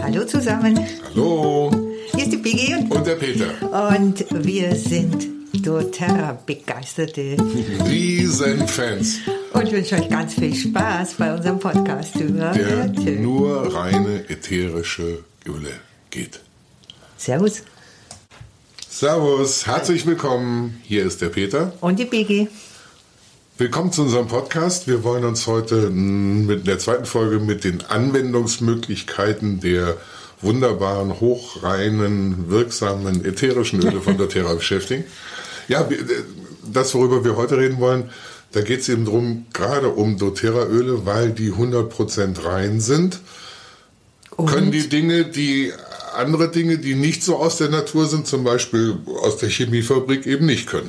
Hallo zusammen. Hallo. Hier ist die Piggy Und der Peter. Und wir sind doTERRA-begeisterte Riesenfans. Und ich wünsche euch ganz viel Spaß bei unserem Podcast über Der nur reine ätherische Öle geht. Servus. Servus, herzlich willkommen. Hier ist der Peter. Und die Piggy. Willkommen zu unserem Podcast. Wir wollen uns heute mit der zweiten Folge mit den Anwendungsmöglichkeiten der wunderbaren, hochreinen, wirksamen, ätherischen Öle von doTERRA beschäftigen. Ja, das, worüber wir heute reden wollen, da geht es eben darum, gerade um doTERRA-Öle, weil die 100% rein sind, können die andere Dinge, die nicht so aus der Natur sind, zum Beispiel aus der Chemiefabrik, eben nicht können.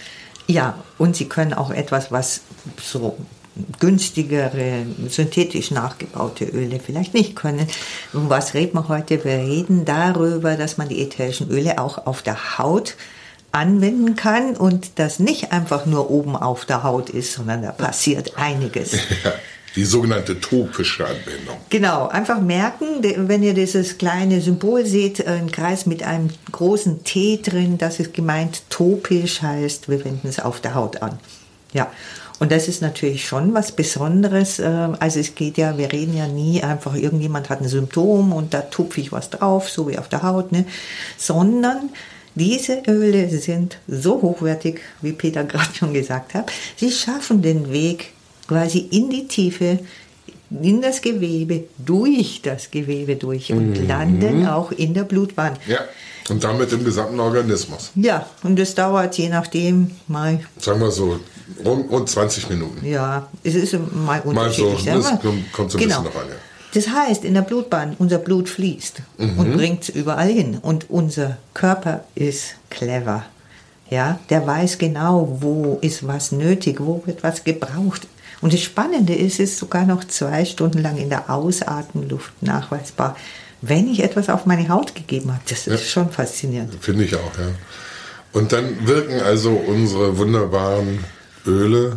Ja, und sie können auch etwas, was so günstigere, synthetisch nachgebaute Öle vielleicht nicht können. Um was reden wir heute? Wir reden darüber, dass man die ätherischen Öle auch auf der Haut anwenden kann und das nicht einfach nur oben auf der Haut ist, sondern da passiert einiges. Ja, die sogenannte topische Anwendung. Genau, einfach merken, wenn ihr dieses kleine Symbol seht, ein Kreis mit einem großen T drin, das ist gemeint topisch, heißt, wir wenden es auf der Haut an. Ja, und das ist natürlich schon was Besonderes. Also es geht ja, wir reden ja nie einfach, irgendjemand hat ein Symptom und da tupfe ich was drauf, so wie auf der Haut, ne? Sondern diese Öle sind so hochwertig, wie Peter gerade schon gesagt hat. Sie schaffen den Weg quasi in die Tiefe, in das Gewebe, durch das Gewebe durch und landen auch in der Blutbahn. Ja, und damit im gesamten Organismus. Ja, und es dauert je nachdem mal... Sagen wir so, rund 20 Minuten. Ja, es ist mal unterschiedlich. Mal so, das kommt so ein bisschen noch an, ja. Das heißt, in der Blutbahn, unser Blut fließt und bringt es überall hin. Und unser Körper ist clever. Ja, der weiß genau, wo ist was nötig, wo wird was gebraucht. Und das Spannende ist, es ist sogar noch 2 Stunden lang in der Ausatemluft nachweisbar, wenn ich etwas auf meine Haut gegeben habe. Das ist schon faszinierend. Finde ich auch, ja. Und dann wirken also unsere wunderbaren Öle,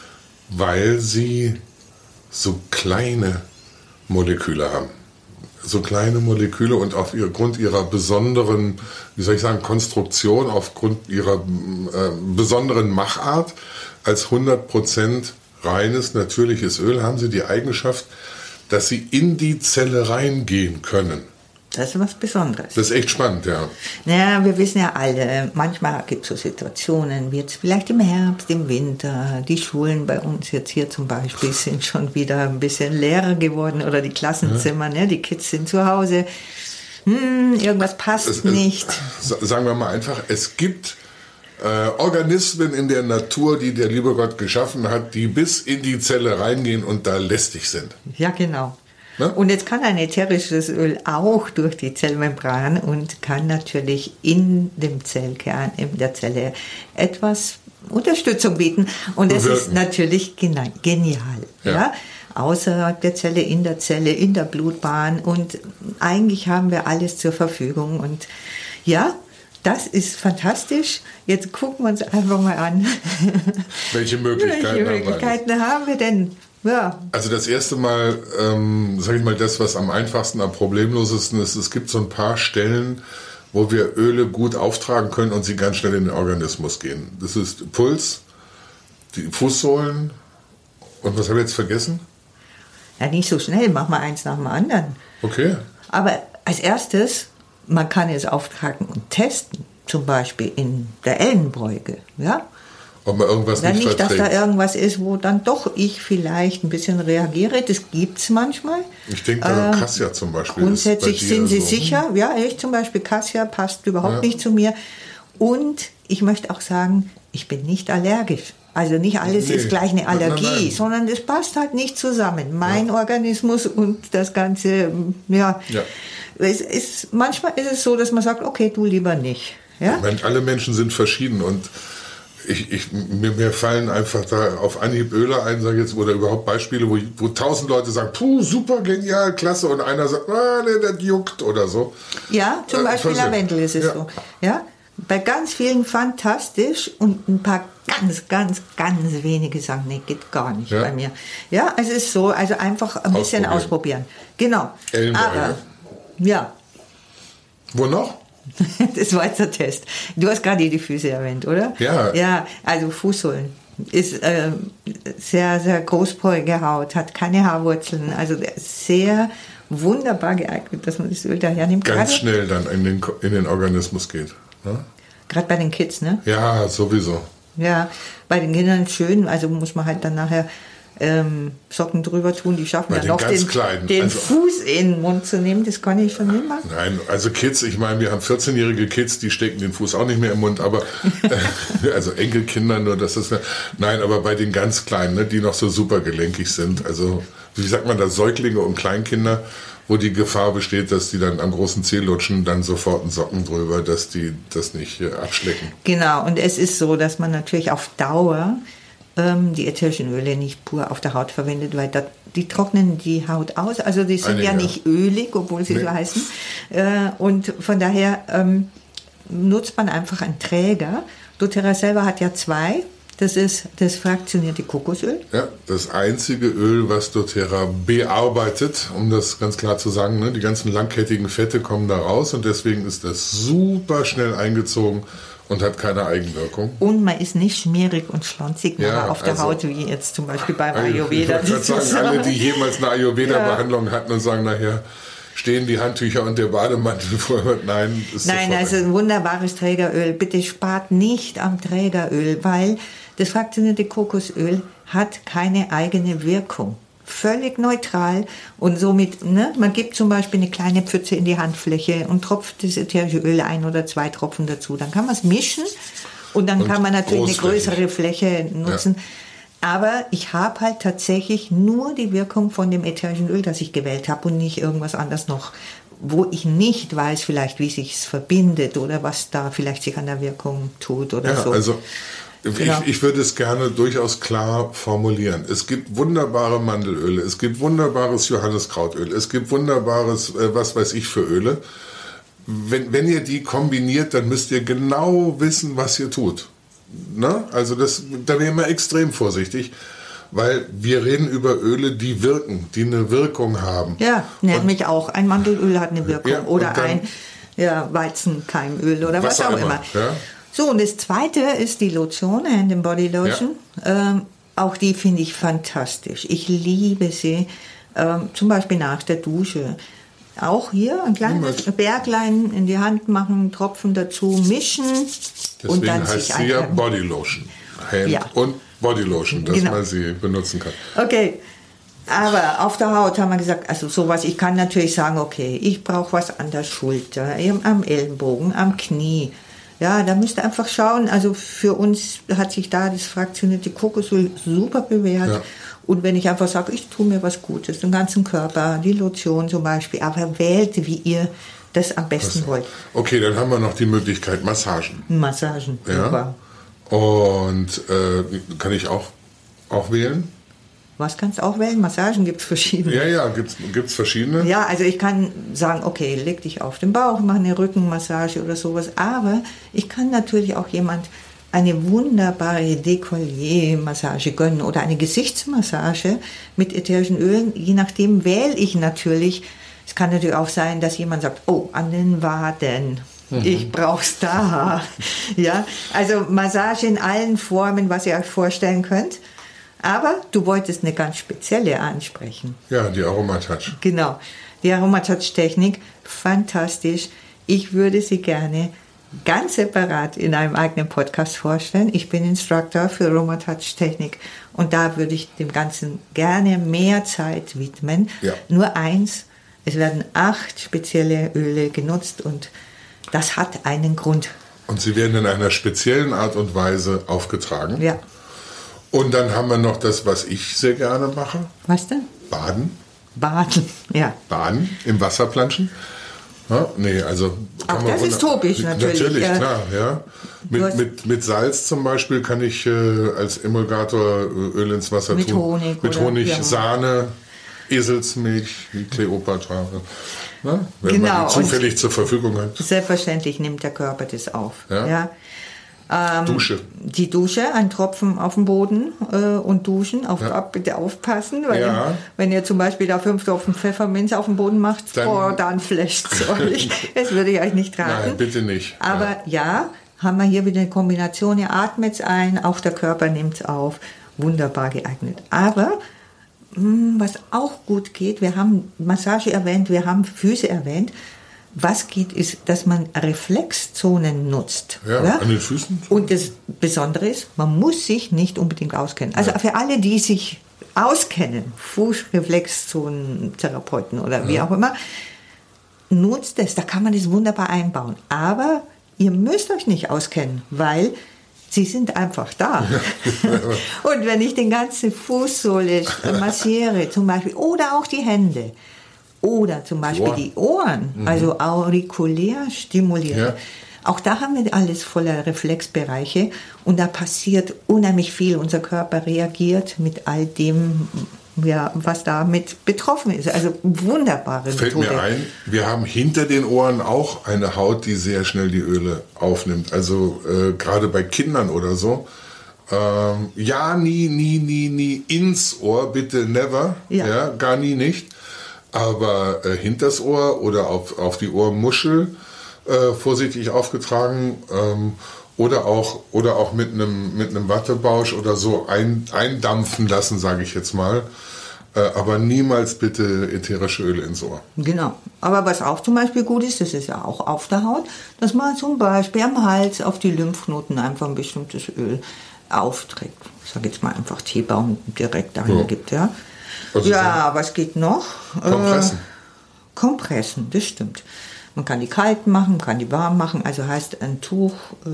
weil sie so kleine Moleküle haben. So kleine Moleküle und aufgrund ihrer besonderen, wie soll ich sagen, Konstruktion, aufgrund ihrer besonderen Machart als 100% reines, natürliches Öl haben sie die Eigenschaft, dass sie in die Zelle reingehen können. Das ist was Besonderes. Das ist echt spannend, ja. Naja, wir wissen ja alle, manchmal gibt es so Situationen, wie jetzt vielleicht im Herbst, im Winter, die Schulen bei uns jetzt hier zum Beispiel sind schon wieder ein bisschen leerer geworden oder die Klassenzimmer, ne? Die Kids sind zu Hause, irgendwas passt nicht. Sagen wir mal einfach, es gibt Organismen in der Natur, die der liebe Gott geschaffen hat, die bis in die Zelle reingehen und da lästig sind. Ja, genau. Ne? Und jetzt kann ein ätherisches Öl auch durch die Zellmembran und kann natürlich in dem Zellkern, in der Zelle etwas Unterstützung bieten. Und das ist natürlich genial. Ja? Außerhalb der Zelle, in der Blutbahn. Und eigentlich haben wir alles zur Verfügung. Und ja, das ist fantastisch. Jetzt gucken wir uns einfach mal an. Welche Möglichkeiten haben wir denn? Ja. Also das erste Mal, sage ich mal, das, was am einfachsten, am problemlosesten ist, es gibt so ein paar Stellen, wo wir Öle gut auftragen können und sie ganz schnell in den Organismus gehen. Das ist Puls, die Fußsohlen und was habe ich jetzt vergessen? Ja, nicht so schnell, mach mal eins nach dem anderen. Okay. Aber als erstes, man kann es auftragen und testen, zum Beispiel in der Ellenbeuge, ja. Ob man irgendwas nicht verträgt. Dass da irgendwas ist, wo dann doch ich vielleicht ein bisschen reagiere. Das gibt es manchmal. Ich denke an Cassia zum Beispiel. Grundsätzlich sind Sie sicher. Ja, ich zum Beispiel, Cassia passt überhaupt nicht zu mir. Und ich möchte auch sagen, ich bin nicht allergisch. Also nicht alles ist gleich eine Allergie, sondern das passt halt nicht zusammen. Mein Organismus und das Ganze, manchmal ist es so, dass man sagt, okay, du lieber nicht. Ja? Ich meine, alle Menschen sind verschieden und mir fallen einfach da auf Anhieb Öle ein, sage jetzt, oder überhaupt Beispiele, wo 1000 Leute sagen, puh, super, genial, klasse, und einer sagt, nee, das juckt oder so. Ja, zum Beispiel Lavendel ist es so. Ja? Bei ganz vielen fantastisch und ein paar ganz wenige sagen, nee, geht gar nicht bei mir. Ja, es ist so, also einfach ein bisschen ausprobieren. Genau. Ellenbeuge. Aber Ja, Wo noch? das war jetzt der Test. Du hast gerade die Füße erwähnt, oder? Ja. Ja, also Fußsohlen ist sehr, sehr großporige Haut, hat keine Haarwurzeln, also sehr wunderbar geeignet, dass man das Öl daher nimmt. Ganz Gerade, schnell dann in den Organismus geht. Ne? gerade bei den Kids, ne? Ja, sowieso. Ja, bei den Kindern schön, also muss man halt dann nachher Socken drüber tun, die schaffen Bei ja den noch ganz Kleinen, den also- Fuß in den Mund zu nehmen, das kann ich schon nicht machen. Nein, also Kids, ich meine, wir haben 14-jährige Kids, die stecken den Fuß auch nicht mehr im Mund, aber also Enkelkinder nur, das ist nein, aber bei den ganz Kleinen, ne, die noch so super gelenkig sind, also wie sagt man da, Säuglinge und Kleinkinder, wo die Gefahr besteht, dass die dann am großen Zeh lutschen, dann sofort einen Socken drüber, dass die das nicht abschlecken. Genau, und es ist so, dass man natürlich auf Dauer die ätherischen Öle nicht pur auf der Haut verwendet, weil die trocknen die Haut aus. Also die sind ja nicht ölig, obwohl sie so heißen. Und von daher nutzt man einfach einen Träger. doTERRA selber hat ja 2. Das ist das fraktionierte Kokosöl. Ja, das einzige Öl, was doTERRA bearbeitet, um das ganz klar zu sagen, ne, die ganzen langkettigen Fette kommen da raus und deswegen ist das super schnell eingezogen und hat keine Eigenwirkung. Und man ist nicht schmierig und schlonzig Ja, auf der also- Haut, wie jetzt zum Beispiel beim Ayurveda. Ich wollte gerade sagen, alle, die jemals eine Ayurveda-Behandlung hatten und sagen, nachher stehen die Handtücher und der Bademantel vor. Nein, ist Nein, sofort also ein wunderbares Trägeröl. Bitte spart nicht am Trägeröl, weil das fraktionierte Kokosöl hat keine eigene Wirkung. Völlig neutral und somit, ne, man gibt zum Beispiel eine kleine Pfütze in die Handfläche und tropft das ätherische Öl 1 oder 2 Tropfen dazu. Dann kann man es mischen und dann kann man natürlich eine größere Fläche nutzen. Ja. Aber ich habe halt tatsächlich nur die Wirkung von dem ätherischen Öl, das ich gewählt habe und nicht irgendwas anderes noch, wo ich nicht weiß vielleicht, wie sich es verbindet oder was da vielleicht sich an der Wirkung tut oder so. Also Genau. ich würde es gerne durchaus klar formulieren. Es gibt wunderbare Mandelöle, es gibt wunderbares Johanniskrautöl, es gibt wunderbares, was weiß ich für Öle. Wenn ihr die kombiniert, dann müsst ihr genau wissen, was ihr tut. Ne? Also da wäre man extrem vorsichtig, weil wir reden über Öle, die wirken, die eine Wirkung haben. Ja, nämlich auch ein Mandelöl hat eine Wirkung Ja, oder dann ein Weizenkeimöl oder was auch immer. Ja? So, und das zweite ist die Lotion, Hand and Body Lotion. Ja. Auch die finde ich fantastisch. Ich liebe sie, zum Beispiel nach der Dusche. Auch hier ein kleines Berglein in die Hand machen, Tropfen dazu mischen. Deswegen und dann heißt sich sie ja eincremen. Body Lotion. Hand und Body Lotion, dass man sie benutzen kann. Okay. Aber auf der Haut haben wir gesagt, also sowas, ich kann natürlich sagen, okay, ich brauche was an der Schulter, am Ellenbogen, am Knie. Ja, da müsst ihr einfach schauen. Also für uns hat sich da das fraktionierte Kokosöl super bewährt. Ja. Und wenn ich einfach sage, ich tue mir was Gutes, den ganzen Körper, die Lotion zum Beispiel, aber wählt, wie ihr das am besten wollt. Okay, dann haben wir noch die Möglichkeit Massagen. Massagen, ja. Super. Und kann ich auch wählen? Was kannst du auch wählen? Massagen gibt es verschiedene. Ja, gibt's verschiedene. Ja, also ich kann sagen, okay, leg dich auf den Bauch, mach eine Rückenmassage oder sowas. Aber ich kann natürlich auch jemand eine wunderbare Dekolleté-Massage gönnen oder eine Gesichtsmassage mit ätherischen Ölen. Je nachdem wähle ich natürlich. Es kann natürlich auch sein, dass jemand sagt, oh, an den Waden. Ich brauch's da. Ja, also Massage in allen Formen, was ihr euch vorstellen könnt. Aber du wolltest eine ganz spezielle ansprechen. Ja, die Aromatouch. Genau, die Aromatouch-Technik, fantastisch. Ich würde sie gerne ganz separat in einem eigenen Podcast vorstellen. Ich bin Instructor für Aromatouch-Technik und da würde ich dem Ganzen gerne mehr Zeit widmen. Ja. Nur eins, es werden 8 spezielle Öle genutzt und das hat einen Grund. Und sie werden in einer speziellen Art und Weise aufgetragen. Ja. Und dann haben wir noch das, was ich sehr gerne mache. Was denn? Baden. Baden, ja. Baden, im Wasser planschen. Ja, nee, also auch das ist topisch natürlich. Natürlich, klar, ja. Mit Salz zum Beispiel kann ich als Emulgator Öl ins Wasser mit tun. Honig Mit oder, Honig, ja. Sahne, Eselsmilch, wie Kleopatra. Na, wenn Genau, man die zufällig zur Verfügung hat. Selbstverständlich nimmt der Körper das auf. Ja. Ja. Dusche. Die Dusche, ein Tropfen auf dem Boden und duschen. Bitte aufpassen, weil wenn ihr zum Beispiel da 5 Tropfen Pfefferminz auf dem Boden macht, dann flasht es euch. Das würde ich euch nicht raten. Nein, bitte nicht. Aber haben wir hier wieder eine Kombination. Ihr atmet es ein, auch der Körper nimmt es auf. Wunderbar geeignet. Aber was auch gut geht, wir haben Massage erwähnt, wir haben Füße erwähnt. Was geht, ist, dass man Reflexzonen nutzt. Ja, an den Füßen. Und das Besondere ist, man muss sich nicht unbedingt auskennen. Also für alle, die sich auskennen, Fußreflexzonen-Therapeuten oder wie auch immer, nutzt es, da kann man das wunderbar einbauen. Aber ihr müsst euch nicht auskennen, weil sie sind einfach da. Und wenn ich den ganzen Fußsohle massiere zum Beispiel, oder auch die Hände, oder zum Beispiel die Ohren, also aurikulär stimulieren. Auch da haben wir alles voller Reflexbereiche und da passiert unheimlich viel. Unser Körper reagiert mit all dem, was damit betroffen ist. Also wunderbare Methode. Fällt mir ein, wir haben hinter den Ohren auch eine Haut, die sehr schnell die Öle aufnimmt. Also gerade bei Kindern oder so. Nie ins Ohr, bitte never. Ja, gar nie nicht. Aber hinters Ohr oder auf die Ohrmuschel vorsichtig aufgetragen oder auch mit einem Wattebausch oder so eindampfen lassen, sage ich jetzt mal. Aber niemals bitte ätherische Öle ins Ohr. Genau. Aber was auch zum Beispiel gut ist, das ist ja auch auf der Haut, dass man zum Beispiel am Hals auf die Lymphknoten einfach ein bestimmtes Öl aufträgt. Ich sage jetzt mal einfach Teebaum direkt dahin gibt, ja. Also was geht noch? Kompressen, das stimmt. Man kann die kalt machen, kann die warm machen. Also heißt ein Tuch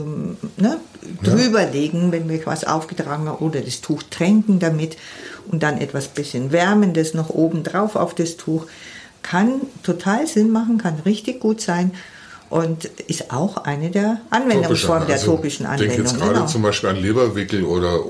drüberlegen, wenn wir was aufgetragen haben, oder das Tuch tränken damit und dann etwas bisschen Wärmendes noch oben drauf auf das Tuch. Kann total Sinn machen, kann richtig gut sein. Und ist auch eine der Anwendungsformen der topischen Anwendung. Ich denke jetzt gerade zum Beispiel an Leberwickel oder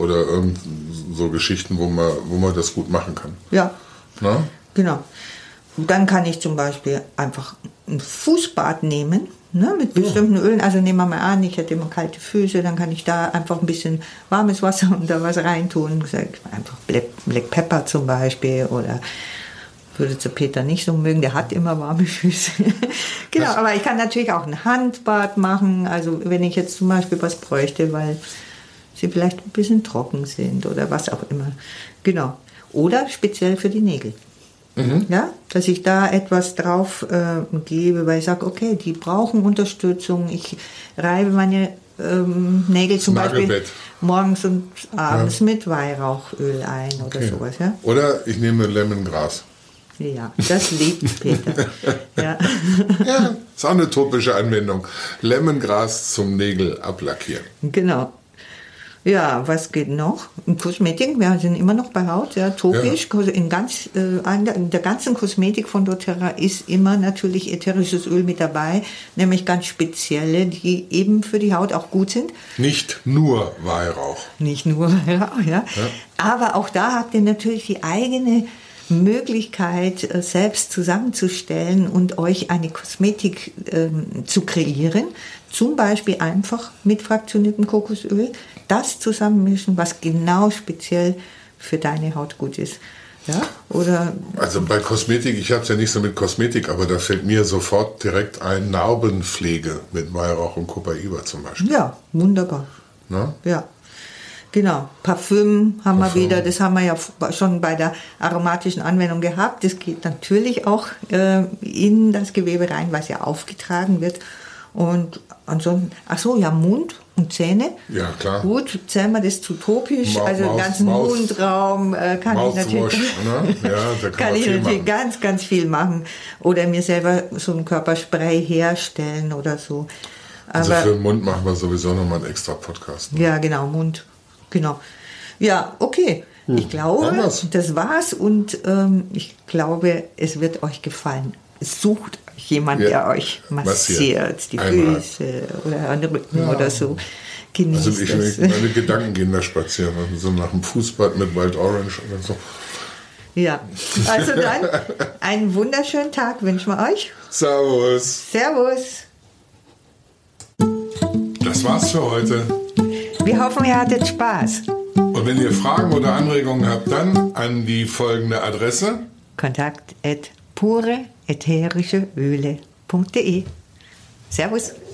so Geschichten, wo man das gut machen kann. Ja, genau. Und dann kann ich zum Beispiel einfach ein Fußbad nehmen, mit bestimmten Ölen. Also nehmen wir mal an, ich hätte immer kalte Füße, dann kann ich da einfach ein bisschen warmes Wasser und da was reintun. Einfach Black Pepper zum Beispiel oder... Würde zu Peter nicht so mögen, der hat immer warme Füße. Genau, aber ich kann natürlich auch ein Handbad machen, also wenn ich jetzt zum Beispiel was bräuchte, weil sie vielleicht ein bisschen trocken sind oder was auch immer. Genau. Oder speziell für die Nägel. Ja, dass ich da etwas drauf gebe, weil ich sage, okay, die brauchen Unterstützung. Ich reibe meine Nägel zum Beispiel morgens und abends mit Weihrauchöl ein oder sowas. Ja? Oder ich nehme Lemongras. Ja, das liebt Peter. Ja, ist auch eine topische Anwendung. Lemongras zum Nägel ablackieren. Genau. Ja, was geht noch? Kosmetik, wir sind immer noch bei Haut, topisch. Ja. In der ganzen Kosmetik von doTERRA ist immer natürlich ätherisches Öl mit dabei, nämlich ganz spezielle, die eben für die Haut auch gut sind. Nicht nur Weihrauch. Nicht nur Weihrauch, ja. Aber auch da habt ihr natürlich die eigene Möglichkeit, selbst zusammenzustellen und euch eine Kosmetik zu kreieren. Zum Beispiel einfach mit fraktioniertem Kokosöl, das zusammenmischen, was genau speziell für deine Haut gut ist. Ja? Oder also bei Kosmetik, ich habe es ja nicht so mit Kosmetik, aber da fällt mir sofort direkt ein Narbenpflege mit Weihrauch und Copaiba zum Beispiel. Ja, wunderbar. Na? Ja. Genau, Parfüm haben wir wieder, das haben wir ja schon bei der aromatischen Anwendung gehabt. Das geht natürlich auch in das Gewebe rein, weil es ja aufgetragen wird. Und ansonsten, Mund und Zähne. Ja, klar. Gut, zählen wir das zu topisch, also den ganzen Mundraum kann ich natürlich, da kann ich natürlich ganz, ganz viel machen. Oder mir selber so ein Körperspray herstellen oder so. Also für den Mund machen wir sowieso nochmal einen extra Podcast. Ja, genau, Mund. Genau. Ja, okay. Ich glaube, das war's und ich glaube, es wird euch gefallen. Sucht euch jemand, der euch massiert, die Füße oder den Rücken oder so. Genießt also meine Gedanken gehen da spazieren, so nach dem Fußbad mit Wild Orange oder so. Ja, also dann einen wunderschönen Tag wünschen wir euch. Servus. Servus. Das war's für heute. Wir hoffen, ihr hattet Spaß. Und wenn ihr Fragen oder Anregungen habt, dann an die folgende Adresse: kontakt@pureätherischeöle.de. Servus.